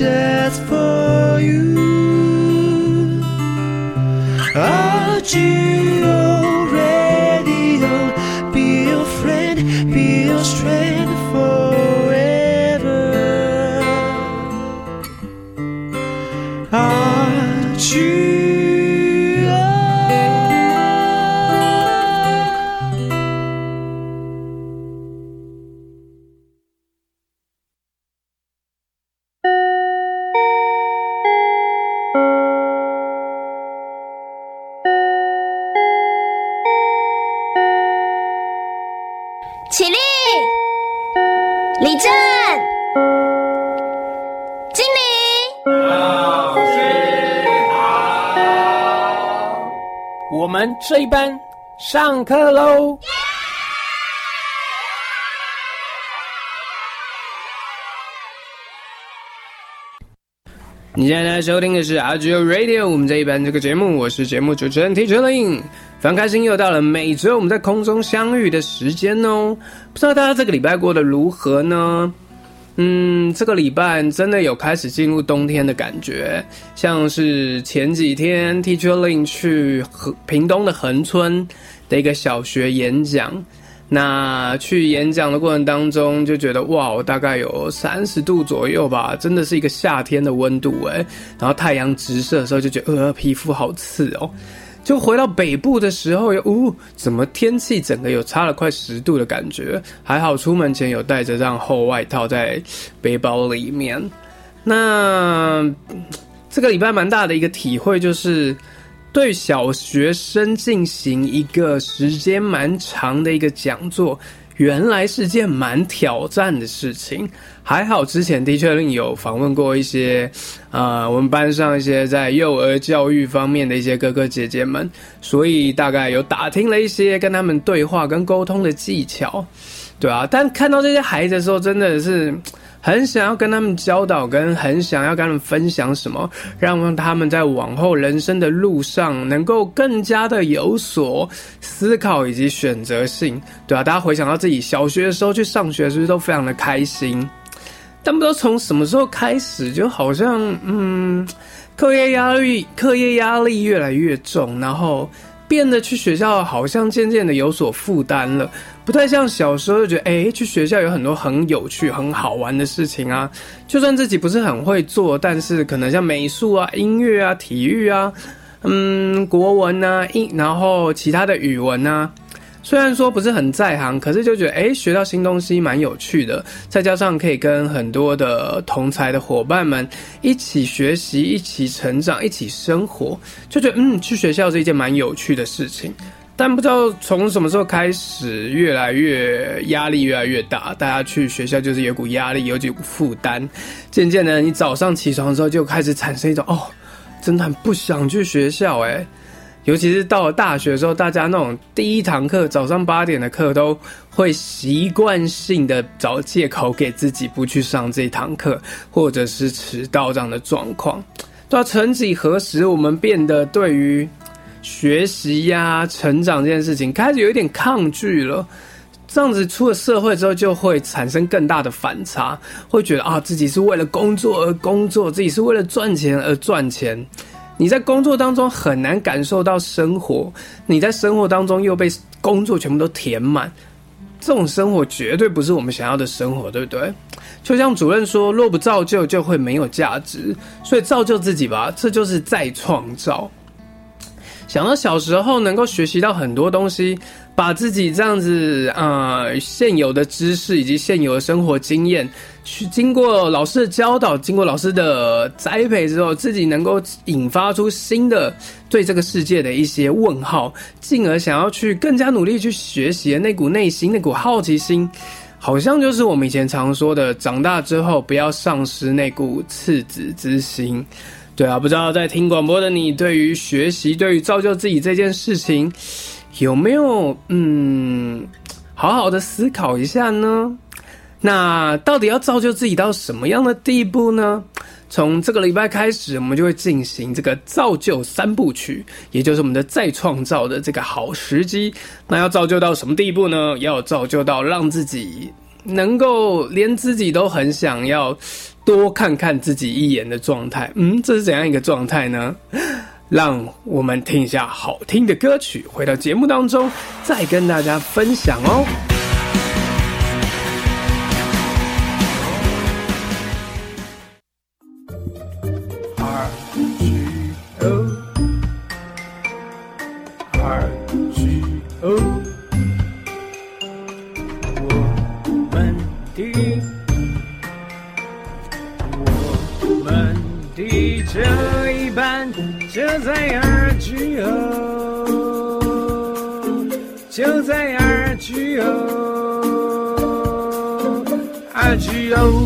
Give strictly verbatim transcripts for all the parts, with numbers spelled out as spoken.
just for you. R-G-O Radio, be your friend, be your strength forever. R-G-O 起立，立正，敬礼。 老师好，我们这一班上课喽。你现在收听的是 R G O Radio， 我们这一班这个节目，我是节目主持人 Teacher Lin。非常开心又到了每周我们在空中相遇的时间哦。不知道大家这个礼拜过得如何呢？嗯，这个礼拜真的有开始进入冬天的感觉，像是前几天 Teacher Lin 去屏东的恒春的一个小学演讲。那去演讲的过程当中就觉得哇，大概有三十度左右吧，真的是一个夏天的温度诶。然后太阳直射的时候就觉得呃皮肤好刺哦。就回到北部的时候又呜、哦，怎么天气整个有差了快十度的感觉，还好出门前有带着这样厚外套在背包里面。那这个礼拜蛮大的一个体会就是对小学生进行一个时间蛮长的一个讲座，原来是件蛮挑战的事情。还好之前的确有访问过一些呃，我们班上一些在幼儿教育方面的一些哥哥姐姐们，所以大概有打听了一些跟他们对话跟沟通的技巧，对啊。但看到这些孩子的时候真的是很想要跟他们教导，跟很想要跟他们分享什么，让他们在往后人生的路上能够更加的有所思考以及选择性，对啊。大家回想到自己小学的时候去上学是不是都非常的开心？但不知道从什么时候开始，就好像嗯，课业压力课业压力越来越重，然后变得去学校好像渐渐的有所负担了，不太像小时候就觉得诶去学校有很多很有趣很好玩的事情啊，就算自己不是很会做，但是可能像美术啊音乐啊体育啊嗯国文啊然后其他的语文啊，虽然说不是很在行，可是就觉得诶学到新东西蛮有趣的，再加上可以跟很多的同才的伙伴们一起学习一起成长一起生活，就觉得嗯去学校是一件蛮有趣的事情。但不知道从什么时候开始越来越压力越来越大，大家去学校就是有股压力有几股负担，渐渐的你早上起床的时候就开始产生一种哦真的很不想去学校诶。尤其是到了大学的时候，大家那种第一堂课早上八点的课都会习惯性的找借口给自己不去上这堂课，或者是迟到这样的状况。对啊，曾几何时我们变得对于学习呀、啊、成长这件事情开始有一点抗拒了，这样子出了社会之后就会产生更大的反差，会觉得啊自己是为了工作而工作，自己是为了赚钱而赚钱。你在工作当中很难感受到生活，你在生活当中又被工作全部都填满，这种生活绝对不是我们想要的生活，对不对？就像主任说，若不造就就会没有价值，所以造就自己吧，这就是再创造。想到小时候能够学习到很多东西，把自己这样子呃现有的知识以及现有的生活经验，去经过老师的教导，经过老师的栽培之后，自己能够引发出新的对这个世界的一些问号，进而想要去更加努力去学习的那股内心，那股好奇心，好像就是我们以前常说的，长大之后不要丧失那股赤子之心。对啊，不知道在听广播的你，对于学习，对于造就自己这件事情，有没有嗯好好的思考一下呢？那到底要造就自己到什么样的地步呢？从这个礼拜开始，我们就会进行这个造就三部曲，也就是我们的再创造的这个好时机。那要造就到什么地步呢？要造就到让自己能够连自己都很想要多看看自己一眼的状态。嗯，这是怎样一个状态呢？让我们听一下好听的歌曲，回到节目当中再跟大家分享哦。R G O R G O 我们的我们的这一班就在 R G O 就在 R G O R G O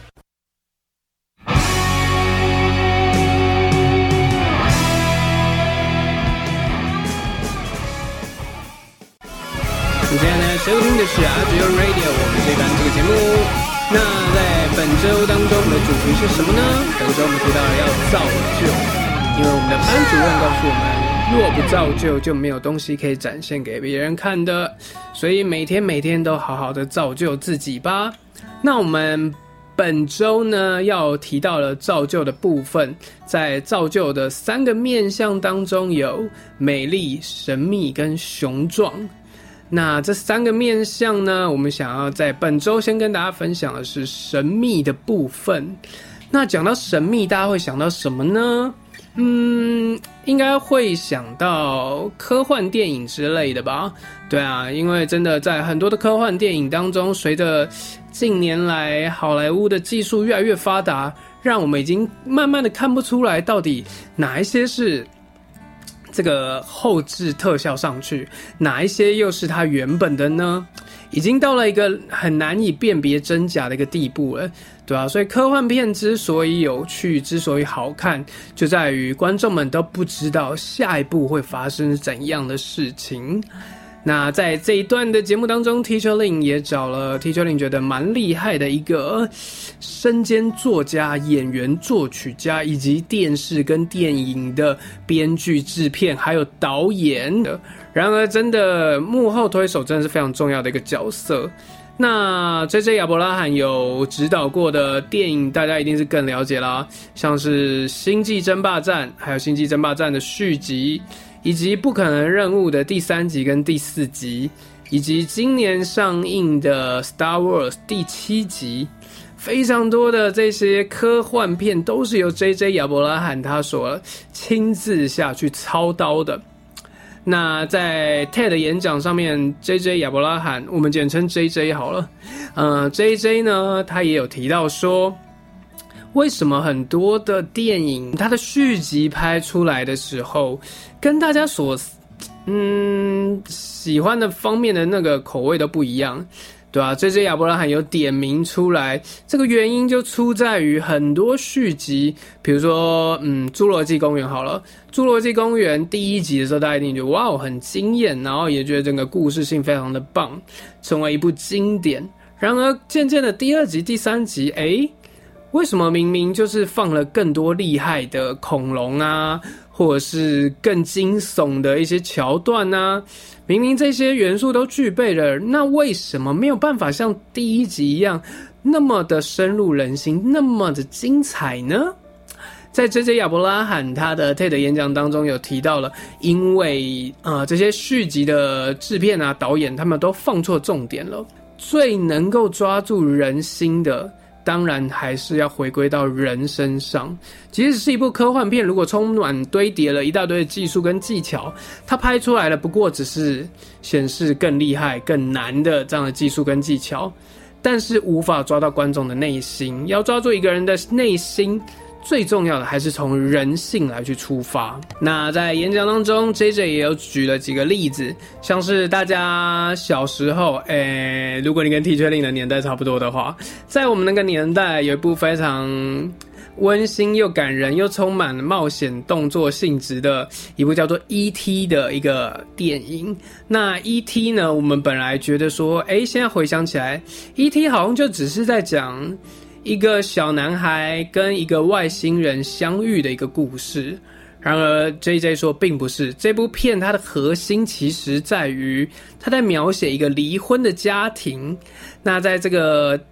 你现在呢收听的是 R G O Radio 我们这班这个节目。那在本周当中的主题是什么呢？本周我们提到了要造就，因为我们的班主任告诉我们，若不造就就没有东西可以展现给别人看的，所以每天每天都好好的造就自己吧。那我们本周呢要提到了造就的部分，在造就的三个面向当中有美丽、神秘跟雄壮。那这三个面向呢，我们想要在本周先跟大家分享的是神秘的部分。那讲到神秘，大家会想到什么呢？嗯，应该会想到科幻电影之类的吧。对啊，因为真的在很多的科幻电影当中，随着近年来好莱坞的技术越来越发达，让我们已经慢慢的看不出来到底哪一些是这个后置特效上去，哪一些又是它原本的呢？已经到了一个很难以辨别真假的一个地步了，对啊，所以科幻片之所以有趣，之所以好看，就在于观众们都不知道下一步会发生怎样的事情。那在这一段的节目当中 Teacher Lin 也找了 Teacher Lin 觉得蛮厉害的一个身兼作家、演员、作曲家以及电视跟电影的编剧、制片还有导演的。然而真的幕后推手真的是非常重要的一个角色。那 J J 亚伯拉罕有指导过的电影大家一定是更了解啦，像是星际争霸战，还有星际争霸战的续集，以及不可能任务的第三集跟第四集，以及今年上映的 Star Wars 第七集，非常多的这些科幻片都是由 J J 亚伯拉罕他所亲自下去操刀的。那在 T E D 演讲上面 J J 亚伯拉罕，我们简称 J J 好了，呃 J J 呢他也有提到说，为什么很多的电影它的续集拍出来的时候跟大家所嗯喜欢的方面的那个口味都不一样，对啊 J J 亚伯拉罕有点名出来，这个原因就出在于很多续集，比如说嗯侏罗纪公园好了，侏罗纪公园第一集的时候大家一定觉得哇很惊艳，然后也觉得整个故事性非常的棒，成为一部经典。然而渐渐的第二集第三集诶为什么明明就是放了更多厉害的恐龙啊，或者是更惊悚的一些桥段啊，明明这些元素都具备了，那为什么没有办法像第一集一样那么的深入人心，那么的精彩呢？在 J J 亚伯拉罕他的 T E D 演讲当中有提到了，因为呃这些续集的制片啊导演他们都放错重点了，最能够抓住人心的当然还是要回归到人身上。即使是一部科幻片，如果充满堆叠了一大堆的技术跟技巧，它拍出来了不过只是显示更厉害更难的这样的技术跟技巧，但是无法抓到观众的内心。要抓住一个人的内心，最重要的还是从人性来去出发。那在演讲当中 J J 也有举了几个例子，像是大家小时候诶，如果你跟 Teacher Lin 的年代差不多的话，在我们那个年代有一部非常温馨又感人又充满冒险动作性质的一部叫做 E T 的一个电影。那 E T 呢，我们本来觉得说诶，现在回想起来 E T 好像就只是在讲一个小男孩跟一个外星人相遇的一个故事，然而 J J 说并不是，这部片它的核心其实在于他在描写一个离婚的家庭。那在这个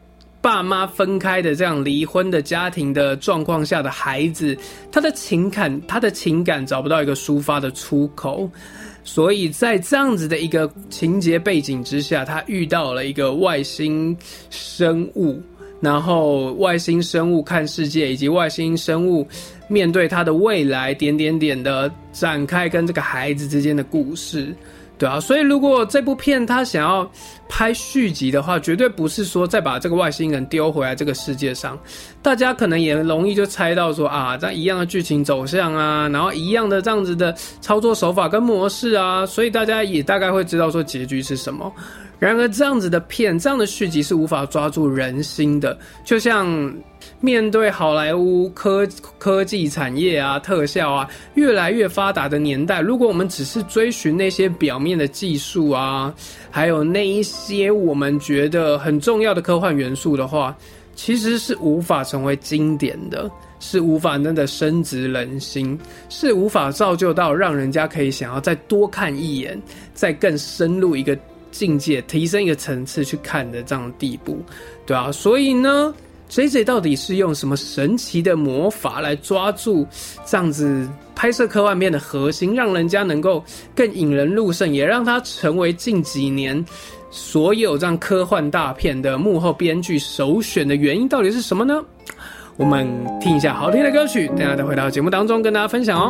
爸妈分开的这样离婚的家庭的状况下的孩子，他的情感他的情感找不到一个抒发的出口，所以在这样子的一个情节背景之下，他遇到了一个外星生物，然后外星生物看世界，以及外星生物面对他的未来点点点的展开跟这个孩子之间的故事。对啊，所以如果这部片他想要拍续集的话，绝对不是说再把这个外星人丢回来这个世界上。大家可能也容易就猜到说啊，这一样的剧情走向啊，然后一样的这样子的操作手法跟模式啊，所以大家也大概会知道说结局是什么。然而这样子的片，这样的续集是无法抓住人心的，就像面对好莱坞科科技产业啊、特效啊越来越发达的年代，如果我们只是追寻那些表面的技术啊，还有那一些我们觉得很重要的科幻元素的话，其实是无法成为经典的，是无法真的深植人心，是无法造就到让人家可以想要再多看一眼，再更深入一个境界，提升一个层次去看的这样的地步，对啊，所以呢 J J 到底是用什么神奇的魔法来抓住这样子拍摄科幻片的核心，让人家能够更引人入胜，也让它成为近几年所有这样科幻大片的幕后编剧首选的原因到底是什么呢？我们听一下好听的歌曲，等一下再回到节目当中跟大家分享哦。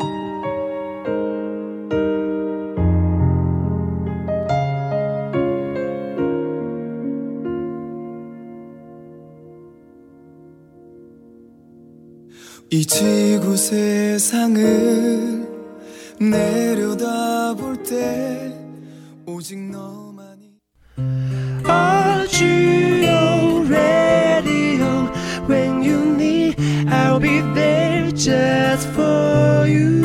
이 지구 세상을 내려다볼 때 오직 너만이 아지오 radio when you need I'll be there just for you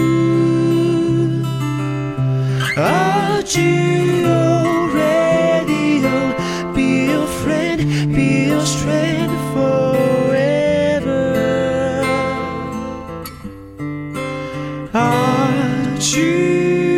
아지오 radio be your friend be your strength forever 아지오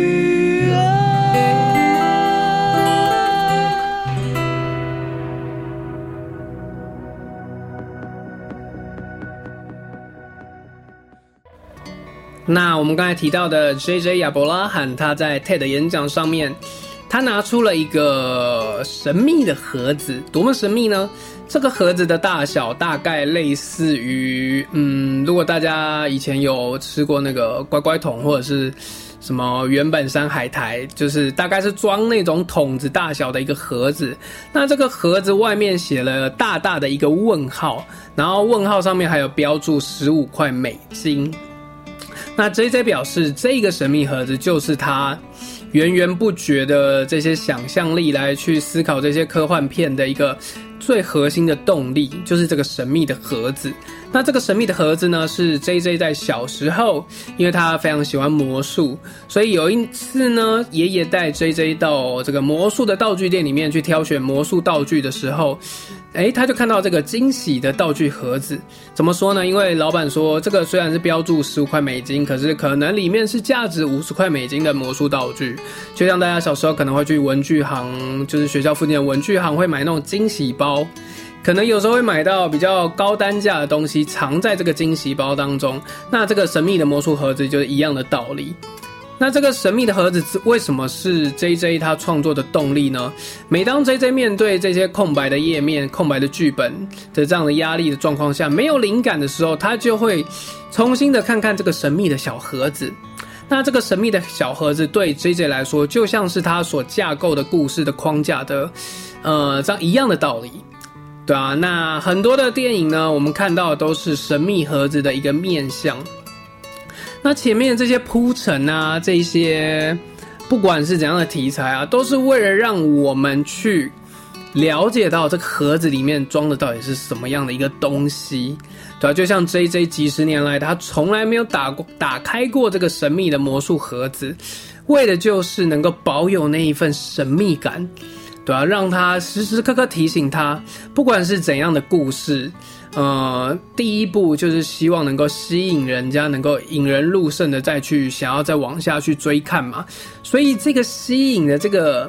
那我们刚才提到的 J J 亚伯拉罕，他在 TED 演讲上面，他拿出了一个神秘的盒子，多么神秘呢？这个盒子的大小大概类似于，嗯，如果大家以前有吃过那个乖乖桶或者是什么原本山海苔，就是大概是装那种桶子大小的一个盒子。那这个盒子外面写了大大的一个问号，然后问号上面还有标注十五块美金。那 J J 表示，这个神秘盒子就是他源源不绝的这些想象力来去思考这些科幻片的一个最核心的动力，就是这个神秘的盒子。那这个神秘的盒子呢，是 J J 在小时候，因为他非常喜欢魔术，所以有一次呢，爷爷带 J J 到这个魔术的道具店里面去挑选魔术道具的时候，诶，他就看到这个惊喜的道具盒子。怎么说呢？因为老板说，这个虽然是标注十五块美金，可是可能里面是价值五十块美金的魔术道具。就像大家小时候可能会去文具行，就是学校附近的文具行会买那种惊喜包，可能有时候会买到比较高单价的东西藏在这个惊喜包当中。那这个神秘的魔术盒子就是一样的道理。那这个神秘的盒子为什么是 J J 他创作的动力呢？每当 J J 面对这些空白的页面、空白的剧本的这样的压力的状况下，没有灵感的时候，他就会重新的看看这个神秘的小盒子。那这个神秘的小盒子对 J J 来说，就像是他所架构的故事的框架的，呃，这样一样的道理。对啊，那很多的电影呢，我们看到的都是神秘盒子的一个面向。那前面这些铺陈啊，这些不管是怎样的题材啊，都是为了让我们去了解到这个盒子里面装的到底是什么样的一个东西，对啊，就像 J J 几十年来他从来没有打过打开过这个神秘的魔术盒子，为的就是能够保有那一份神秘感，对啊，让他时时刻刻提醒他，不管是怎样的故事，呃，第一步就是希望能够吸引人家，能够引人入胜的再去想要再往下去追看嘛。所以这个吸引的这个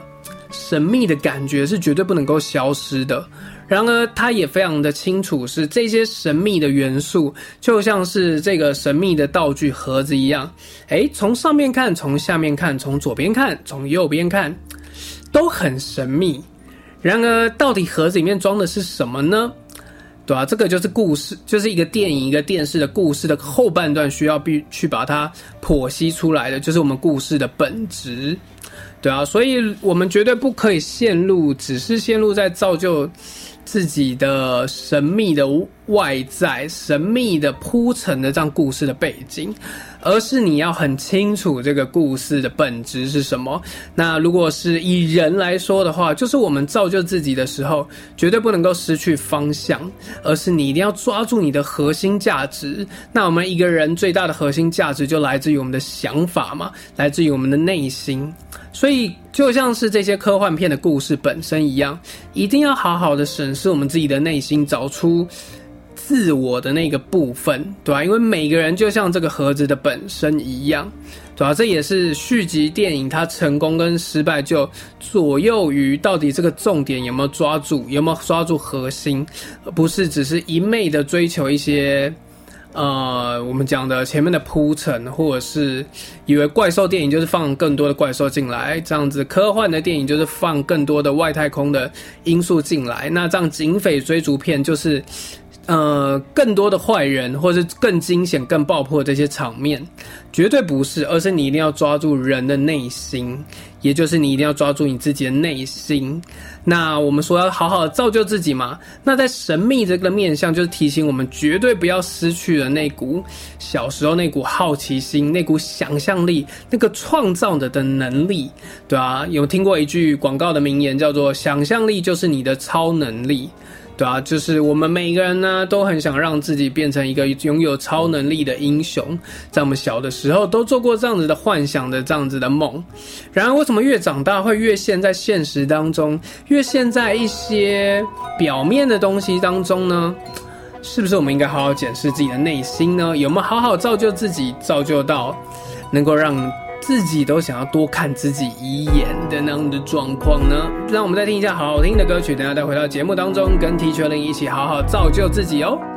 神秘的感觉是绝对不能够消失的。然而他也非常的清楚，是这些神秘的元素就像是这个神秘的道具盒子一样，诶，从上面看，从下面看，从左边看，从右边看，都很神秘。然而到底盒子里面装的是什么呢？对啊，这个就是故事，就是一个电影一个电视的故事的后半段需要必去把它剖析出来的，就是我们故事的本质。对啊，所以我们绝对不可以陷入只是陷入在造就自己的神秘的外在，神秘的铺陈的这样故事的背景，而是你要很清楚这个故事的本质是什么。那如果是以人来说的话，就是我们造就自己的时候绝对不能够失去方向，而是你一定要抓住你的核心价值。那我们一个人最大的核心价值就来自于我们的想法嘛，来自于我们的内心。所以就像是这些科幻片的故事本身一样，一定要好好的审视我们自己的内心，找出自我的那个部分，对吧？因为每个人就像这个盒子的本身一样，对吧？这也是续集电影它成功跟失败就左右于到底这个重点有没有抓住，有没有抓住核心，而不是只是一昧的追求一些呃，我们讲的前面的铺陈，或者是以为怪兽电影就是放更多的怪兽进来，这样子科幻的电影就是放更多的外太空的因素进来，那这样警匪追逐片就是呃，更多的坏人，或是更惊险、更爆破的这些场面，绝对不是，而是你一定要抓住人的内心，也就是你一定要抓住你自己的内心。那我们说要好好的造就自己嘛，那在神秘这个面向，就是提醒我们绝对不要失去了那股小时候那股好奇心、那股想象力、那个创造的的能力，对啊，有听过一句广告的名言叫做"想象力就是你的超能力"。对啊，就是我们每个人呢都很想让自己变成一个拥有超能力的英雄，在我们小的时候都做过这样子的幻想的这样子的梦。然而为什么越长大会越陷在现实当中，越陷在一些表面的东西当中呢？是不是我们应该好好检视自己的内心呢？有没有好好造就自己，造就到能够让自己都想要多看自己一眼的那样的状况呢？让我们再听一下好好听的歌曲，等下再回到节目当中，跟 Teacher Lin 一起好好造就自己哦。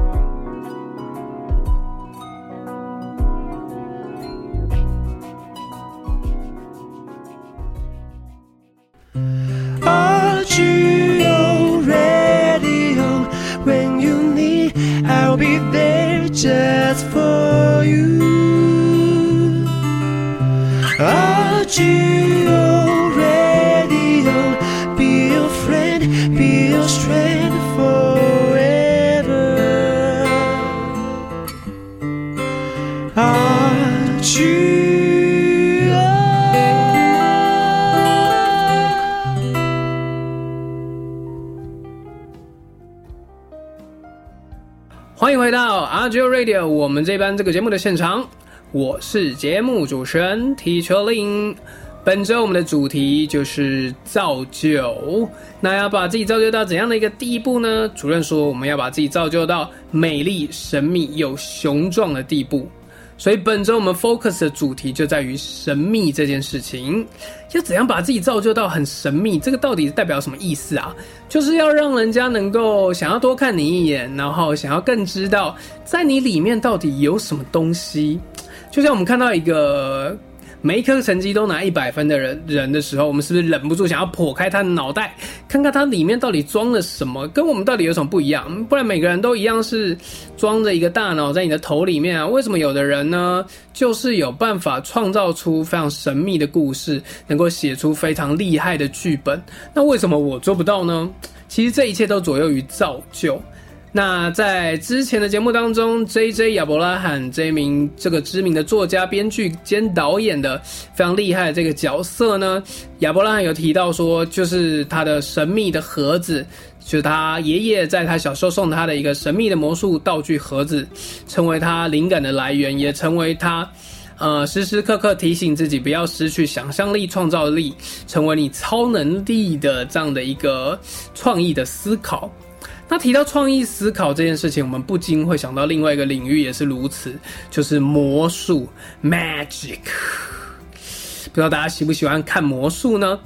R G O Radio, when you need, I'll be there just for you. R G O Radio, be your friend, be your strength forever. R G O. 欢迎回到 R G O Radio， 我们这班这个节目的现场，我是节目主持人 Teacher Lin。本周我们的主题就是造就，那要把自己造就到怎样的一个地步呢？主任说我们要把自己造就到美丽、神秘又雄壮的地步。所以本周我们 focus 的主题就在于神秘这件事情。要怎样把自己造就到很神秘，这个到底代表什么意思啊？就是要让人家能够想要多看你一眼，然后想要更知道在你里面到底有什么东西。就像我们看到一个每一科成绩都拿一百分的人人的时候，我们是不是忍不住想要剖开他的脑袋，看看他里面到底装了什么，跟我们到底有什么不一样？不然每个人都一样是装着一个大脑在你的头里面啊，为什么有的人呢就是有办法创造出非常神秘的故事，能够写出非常厉害的剧本，那为什么我做不到呢？其实这一切都左右于造就。那在之前的节目当中 J J 亚伯拉罕这一名这个知名的作家、编剧兼导演的非常厉害的这个角色呢，亚伯拉罕有提到说，就是他的神秘的盒子，就是他爷爷在他小时候送他的一个神秘的魔术道具盒子，成为他灵感的来源，也成为他呃，时时刻刻提醒自己不要失去想象力、创造力，成为你超能力的这样的一个创意的思考。那提到创意思考这件事情，我们不禁会想到另外一个领域也是如此，就是魔术 magic。不知道大家喜不喜欢看魔术呢？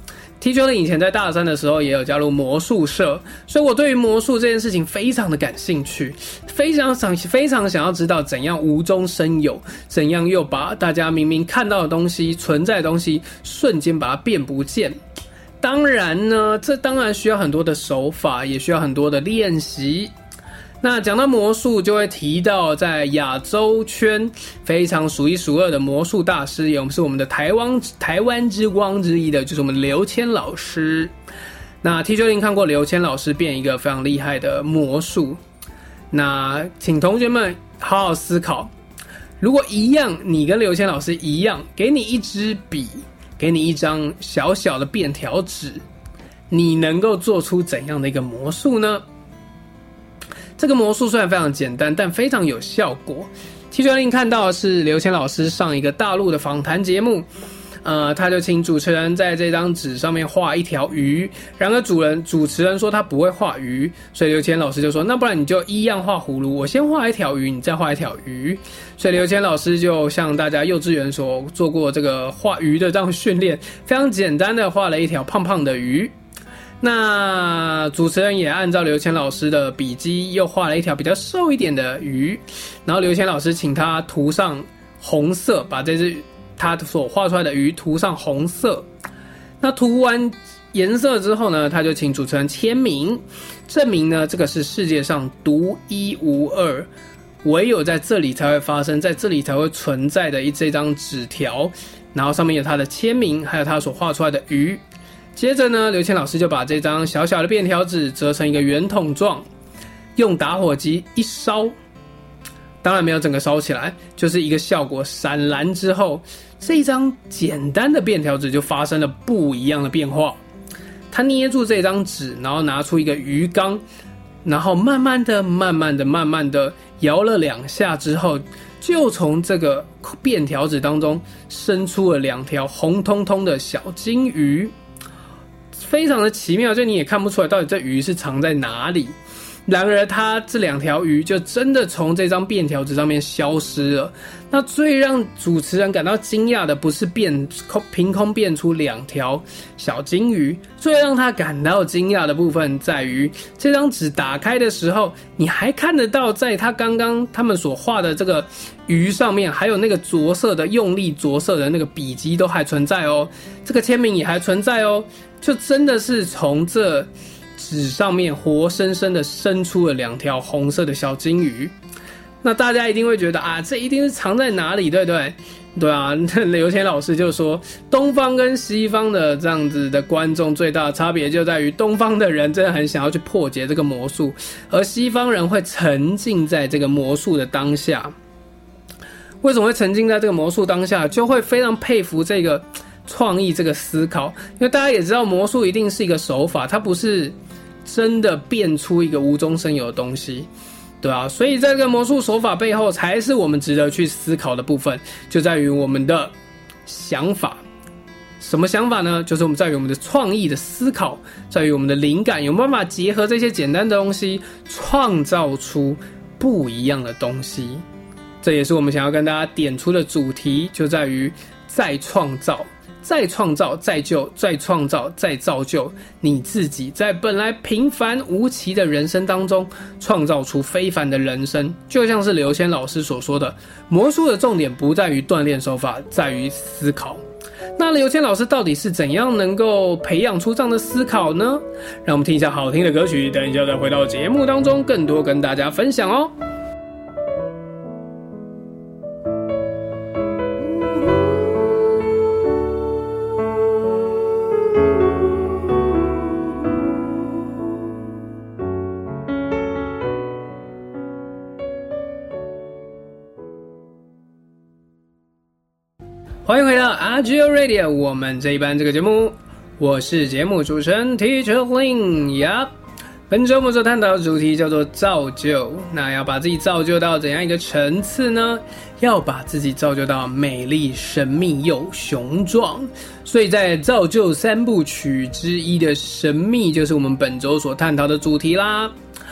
Teacher Lin以前在大三的时候也有加入魔术社，所以我对于魔术这件事情非常的感兴趣，非常想非常想要知道怎样无中生有，怎样又把大家明明看到的东西、存在的东西瞬间把它变不见。当然呢，这当然需要很多的手法，也需要很多的练习。那讲到魔术，就会提到在亚洲圈非常数一数二的魔术大师，也是我们的台湾台湾之光之一的，就是我们刘谦老师。那 Teacher Lin 看过刘谦老师变一个非常厉害的魔术，那请同学们好好思考，如果一样，你跟刘谦老师一样，给你一支笔，给你一张小小的便条纸，你能够做出怎样的一个魔术呢？这个魔术虽然非常简单，但非常有效果。Teacher Lin 看到的是刘谦老师上一个大陆的访谈节目，呃，他就请主持人在这张纸上面画一条鱼，然而主人主持人说他不会画鱼，所以刘谦老师就说，那不然你就一样画葫芦，我先画一条鱼，你再画一条鱼。所以刘谦老师就像大家幼稚园所做过这个画鱼的这样训练，非常简单的画了一条胖胖的鱼。那主持人也按照刘谦老师的笔记又画了一条比较瘦一点的鱼，然后刘谦老师请他涂上红色，把这只他所画出来的鱼涂上红色。那涂完颜色之后呢，他就请主持人签名，证明呢这个是世界上独一无二，唯有在这里才会发生，在这里才会存在的一这张纸条，然后上面有他的签名，还有他所画出来的鱼。接着呢，刘谦老师就把这张小小的便条纸折成一个圆筒状，用打火机一烧，当然没有整个烧起来，就是一个效果，闪蓝之后，这一张简单的便条纸就发生了不一样的变化。他捏住这张纸，然后拿出一个鱼缸，然后慢慢的、慢慢的、慢慢的摇了两下之后，就从这个便条纸当中生出了两条红彤彤的小金鱼。非常的奇妙，就你也看不出来到底这鱼是藏在哪里。然而它这两条鱼就真的从这张便条纸上面消失了。那最让主持人感到惊讶的不是变凭空变出两条小金鱼，最让他感到惊讶的部分在于这张纸打开的时候，你还看得到在他刚刚他们所画的这个鱼上面还有那个着色的用力着色的那个笔迹都还存在哦，这个签名也还存在哦，就真的是从这纸上面活生生的生出了两条红色的小金鱼。那大家一定会觉得啊，这一定是藏在哪里，对不对？对啊，刘谦老师就说，东方跟西方的这样子的观众最大的差别就在于，东方的人真的很想要去破解这个魔术，而西方人会沉浸在这个魔术的当下。为什么会沉浸在这个魔术当下？就会非常佩服这个创意，这个思考，因为大家也知道魔术一定是一个手法，它不是真的变出一个无中生有的东西，对啊，所以在这个魔术手法背后才是我们值得去思考的部分，就在于我们的想法。什么想法呢？就是我们在于我们的创意的思考，在于我们的灵感，有没有办法结合这些简单的东西创造出不一样的东西。这也是我们想要跟大家点出的主题，就在于再创造，再创造，再救，再创造，再造就你自己，在本来平凡无奇的人生当中创造出非凡的人生。就像是刘谦老师所说的，魔术的重点不在于锻炼手法，在于思考。那刘谦老师到底是怎样能够培养出这样的思考呢？让我们听一下好听的歌曲，等一下再回到节目当中更多跟大家分享哦。欢迎回到 R G O Radio， 我们这一班这个节目，我是节目主持人 Teacher Lin 呀。本周我们所探讨的主题叫做造就。那要把自己造就到怎样一个层次呢？要把自己造就到美丽、神秘又雄壮。所以在造就三部曲之一的神秘，就是我们本周所探讨的主题啦。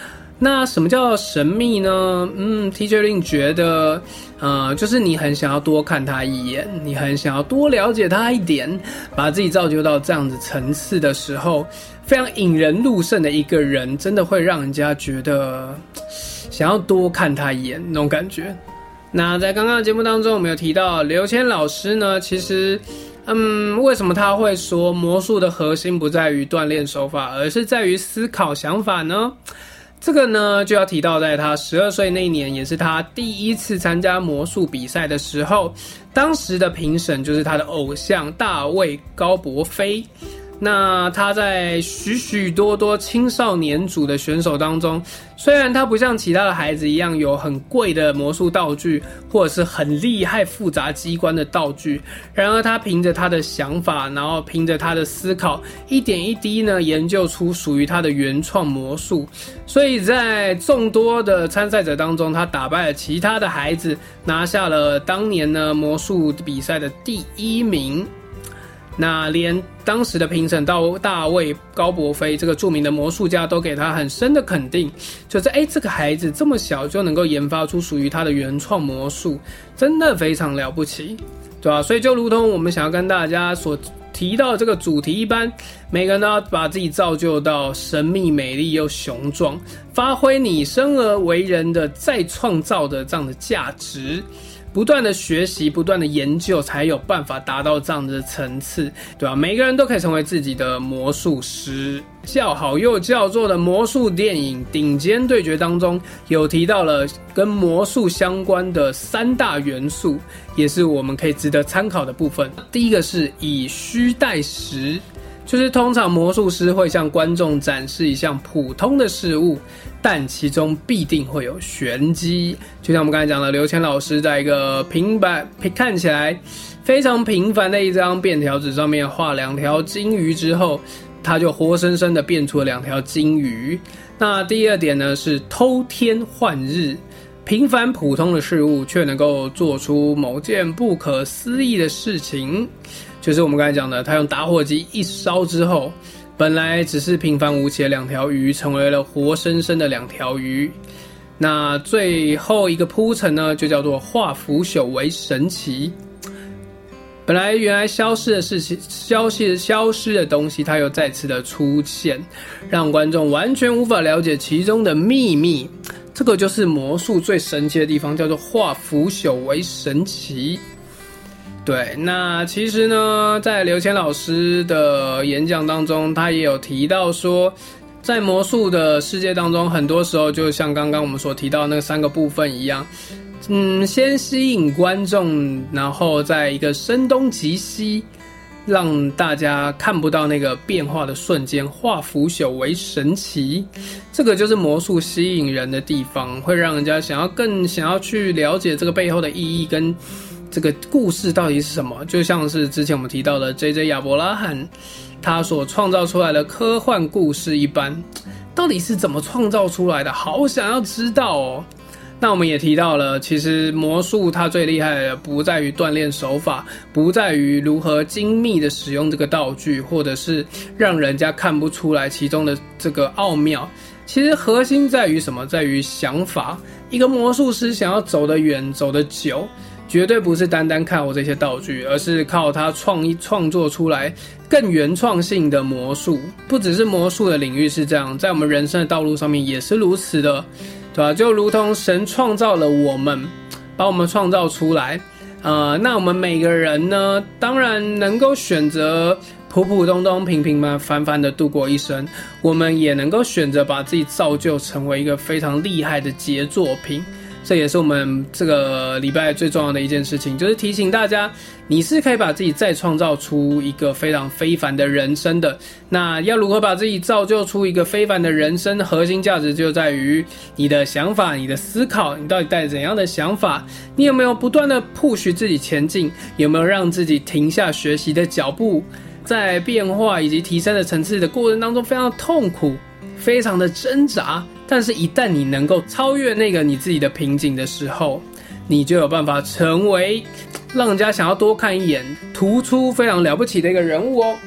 那什么叫神秘呢？嗯 Teacher Lin 觉得呃，就是你很想要多看他一眼，你很想要多了解他一点，把自己造就到这样子层次的时候，非常引人入胜的一个人，真的会让人家觉得想要多看他一眼那种感觉。那在刚刚的节目当中，我们有提到刘谦老师呢，其实嗯，为什么他会说魔术的核心不在于锻炼手法，而是在于思考想法呢？这个呢，就要提到在他十二岁那一年，也是他第一次参加魔术比赛的时候，当时的评审就是他的偶像大卫高柏飞。那他在许许多多青少年组的选手当中，虽然他不像其他的孩子一样有很贵的魔术道具，或者是很厉害复杂机关的道具，然而他凭着他的想法，然后凭着他的思考，一点一滴呢研究出属于他的原创魔术。所以在众多的参赛者当中，他打败了其他的孩子，拿下了当年呢魔术比赛的第一名。那连当时的评审到大卫高柏飞这个著名的魔术家都给他很深的肯定，就是哎，这个孩子这么小就能够研发出属于他的原创魔术，真的非常了不起，对吧？所以就如同我们想要跟大家所提到这个主题一般，每个人都要把自己造就到神秘、美丽又雄壮，发挥你生而为人的再创造的这样的价值。不断的学习，不断的研究，才有办法达到这样的层次，对吧？每个人都可以成为自己的魔术师。叫好又叫座的魔术电影《顶尖对决》当中，有提到了跟魔术相关的三大元素，也是我们可以值得参考的部分。第一个是以虚代实，就是通常魔术师会向观众展示一项普通的事物，但其中必定会有玄机。就像我们刚才讲的，刘谦老师在一个平板看起来非常平凡的一张便条纸上面画两条金鱼之后，他就活生生的变出了两条金鱼。那第二点呢，是偷天换日，平凡普通的事物却能够做出某件不可思议的事情。就是我们刚才讲的，他用打火机一烧之后，本来只是平凡无奇的两条鱼，成为了活生生的两条鱼。那最后一个铺陈呢，就叫做化腐朽为神奇。本来原来消失的事情，消失消失的东西，它又再次的出现，让观众完全无法了解其中的秘密。这个就是魔术最神奇的地方，叫做化腐朽为神奇。对，那其实呢，在刘谦老师的演讲当中，他也有提到说，在魔术的世界当中，很多时候就像刚刚我们所提到那三个部分一样，嗯，先吸引观众，然后在一个声东击西，让大家看不到那个变化的瞬间，化腐朽为神奇。这个就是魔术吸引人的地方，会让人家想要更想要去了解这个背后的意义跟这个故事到底是什么。就像是之前我们提到的 J J 亚伯拉罕他所创造出来的科幻故事一般，到底是怎么创造出来的，好想要知道哦。那我们也提到了，其实魔术它最厉害的不在于锻炼手法，不在于如何精密的使用这个道具，或者是让人家看不出来其中的这个奥妙。其实核心在于什么？在于想法。一个魔术师想要走得远走得久，绝对不是单单看我这些道具，而是靠他创意创作出来更原创性的魔术。不只是魔术的领域是这样，在我们人生的道路上面也是如此的，对吧？就如同神创造了我们，把我们创造出来，呃，那我们每个人呢，当然能够选择普普通通、平平凡凡的度过一生，我们也能够选择把自己造就成为一个非常厉害的杰作品。这也是我们这个礼拜最重要的一件事情，就是提醒大家，你是可以把自己再创造出一个非常非凡的人生的。那要如何把自己造就出一个非凡的人生，核心价值就在于你的想法、你的思考，你到底带着怎样的想法，你有没有不断的 push 自己前进，有没有让自己停下学习的脚步，在变化以及提升的层次的过程当中非常痛苦，非常的挣扎，但是一旦你能够超越那个你自己的瓶颈的时候，你就有办法成为让人家想要多看一眼，突出非常了不起的一个人物哦。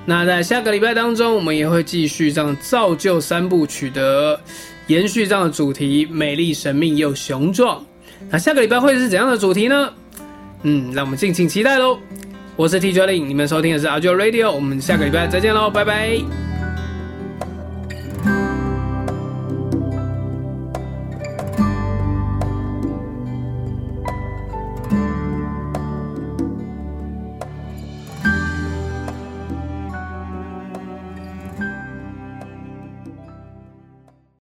那在下个礼拜当中，我们也会继续这样造就三部曲的延续这样的主题，美丽、神秘又雄壮。那下个礼拜会是怎样的主题呢？嗯，让我们敬请期待咯。我是 T J 林，你们收听的是 Audio Radio， 我们下个礼拜再见咯，拜拜。